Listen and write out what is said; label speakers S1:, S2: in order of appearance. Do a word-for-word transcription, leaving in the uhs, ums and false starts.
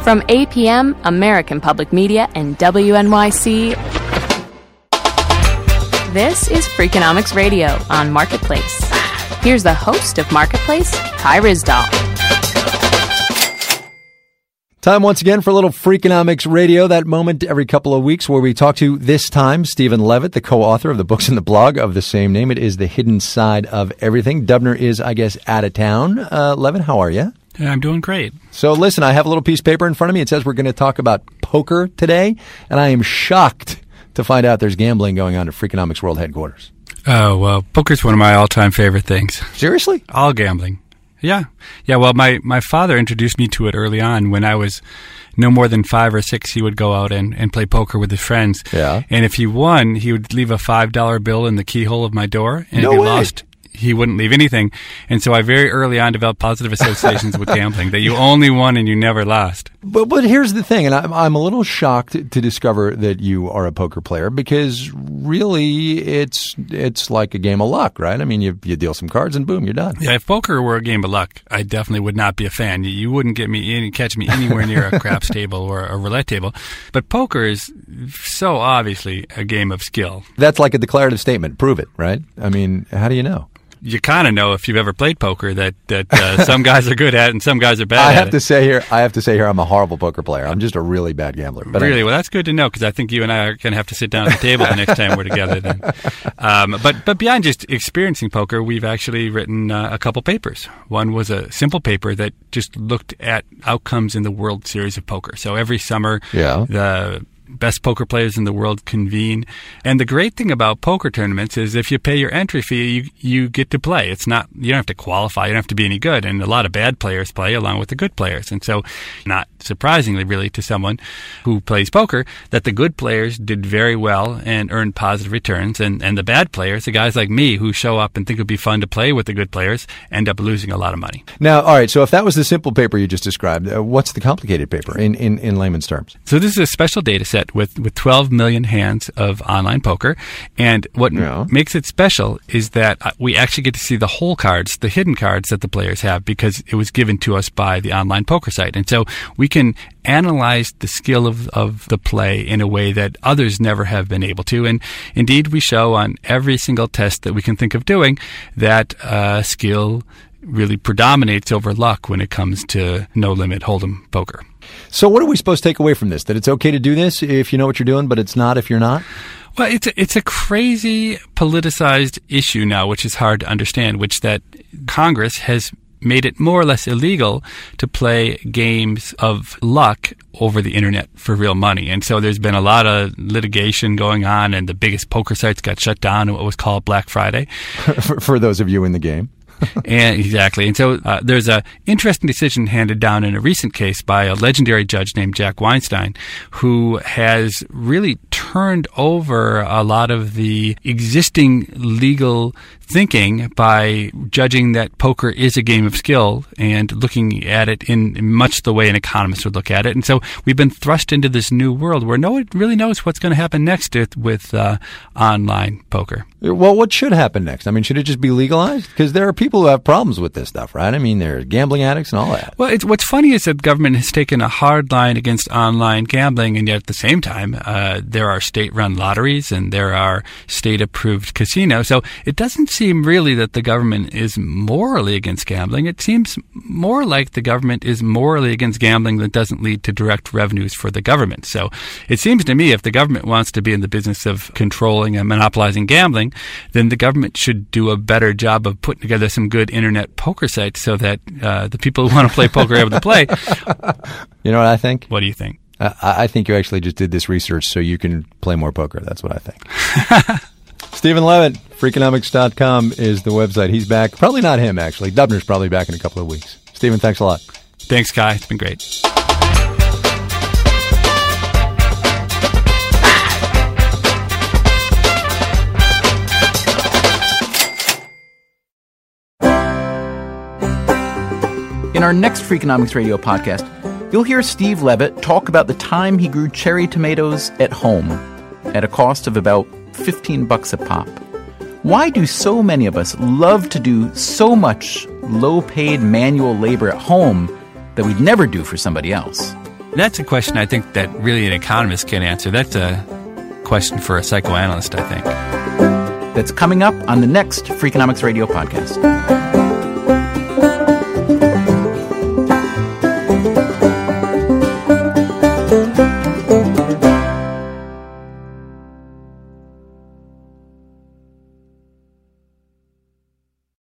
S1: From A P M, American Public Media, and W N Y C, this is Freakonomics Radio on Marketplace. Here's the host of Marketplace, Kai Ryssdal.
S2: Time once again for a little Freakonomics Radio, that moment every couple of weeks where we talk to, this time, Stephen Levitt, the co-author of the books and the blog of the same name. It is The Hidden Side of Everything. Dubner is, I guess, out of town. Uh, Levitt, how are you?
S3: Yeah, I'm doing great.
S2: So listen, I have a little piece of paper in front of me. It says we're going to talk about poker today, and I am shocked to find out there's gambling going on at Freakonomics World Headquarters.
S3: Oh, well, poker's one of my all-time favorite things.
S2: Seriously?
S3: All gambling. Yeah. Yeah, well, my, my father introduced me to it early on. When I was no more than five or six, he would go out and, and play poker with his friends.
S2: Yeah.
S3: And if he won, he would leave a five dollar bill in the keyhole of my door. And
S2: no
S3: if he
S2: way.
S3: lost, he wouldn't leave anything. And so I very early on developed positive associations with gambling, that you only won and you never lost.
S2: But but here's the thing, and I'm, I'm a little shocked to discover that you are a poker player, because really it's it's like a game of luck, right? I mean, you you deal some cards and boom, you're done.
S3: Yeah, if poker were a game of luck, I definitely would not be a fan. You, you wouldn't get me any, catch me anywhere near a craps table or a roulette table. But poker is so obviously a game of skill.
S2: That's like a declarative statement. Prove it, right? I mean, how do you know?
S3: You kind of know if you've ever played poker that that uh, some guys are good at it and some guys are bad
S2: I
S3: at
S2: have
S3: it.
S2: to say here, I have to say here, I'm a horrible poker player. I'm just a really bad gambler. But
S3: really?
S2: anyway.
S3: Well, that's good to know, because I think you and I are going to have to sit down at the table the next time we're together. Then, um, but but beyond just experiencing poker, we've actually written uh, a couple papers. One was a simple paper that just looked at outcomes in the World Series of Poker. So every summer,
S2: Yeah.
S3: the best poker players in the world convene. And the great thing about poker tournaments is if you pay your entry fee, you you get to play. It's not, you don't have to qualify, you don't have to be any good. And a lot of bad players play along with the good players. And so, not surprisingly really to someone who plays poker, that the good players did very well and earned positive returns. And, and the bad players, the guys like me who show up and think it would be fun to play with the good players, end up losing a lot of money.
S2: Now, all right, so if that was the simple paper you just described, uh, what's the complicated paper in, in, in layman's terms?
S3: So this is a special data set with, with twelve million hands of online poker. And what
S2: Yeah.
S3: m- makes it special is that uh, we actually get to see the whole cards, the hidden cards that the players have, because it was given to us by the online poker site. And so we can analyze the skill of, of the play in a way that others never have been able to. And indeed, we show on every single test that we can think of doing that uh, skill really predominates over luck when it comes to no-limit hold'em poker.
S2: So what are we supposed to take away from this? That it's okay to do this if you know what you're doing, but it's not if you're not?
S3: Well, it's a, it's a crazy politicized issue now, which is hard to understand, which that Congress has made it more or less illegal to play games of luck over the internet for real money. And so there's been a lot of litigation going on, and the biggest poker sites got shut down in what was called Black Friday.
S2: for, for those of you in the game.
S3: And exactly. And so uh, there's a interesting decision handed down in a recent case by a legendary judge named Jack Weinstein, who has really turned over a lot of the existing legal thinking by judging that poker is a game of skill and looking at it in much the way an economist would look at it. And so we've been thrust into this new world where no one really knows what's going to happen next with, with uh, online poker.
S2: Well, what should happen next? I mean, should it just be legalized? Because there are people who have problems with this stuff, right? I mean, there are gambling addicts and all that.
S3: Well, it's, what's funny is that government has taken a hard line against online gambling, and yet at the same time, uh, there are state-run lotteries and there are state-approved casinos. So it doesn't seem really that the government is morally against gambling. It seems more like the government is morally against gambling that doesn't lead to direct revenues for the government. So it seems to me if the government wants to be in the business of controlling and monopolizing gambling, then the government should do a better job of putting together some good internet poker sites so that uh, the people who want to play poker are able to play.
S2: You know what I think?
S3: What do you think?
S2: I, I think you actually just did this research so you can play more poker. That's what I think. Stephen Levitt, Freakonomics dot com is the website. He's back. Probably not him, actually. Dubner's probably back in a couple of weeks. Stephen, thanks a lot.
S3: Thanks, Kai. It's been great.
S4: In our next Freakonomics Radio podcast, you'll hear Steve Levitt talk about the time he grew cherry tomatoes at home at a cost of about fifteen bucks a pop. Why do so many of us love to do so much low-paid manual labor at home that we'd never do for somebody else?
S3: That's a question I think that really an economist can answer. That's a question for a psychoanalyst, I think.
S4: That's coming up on the next Freakonomics Radio podcast.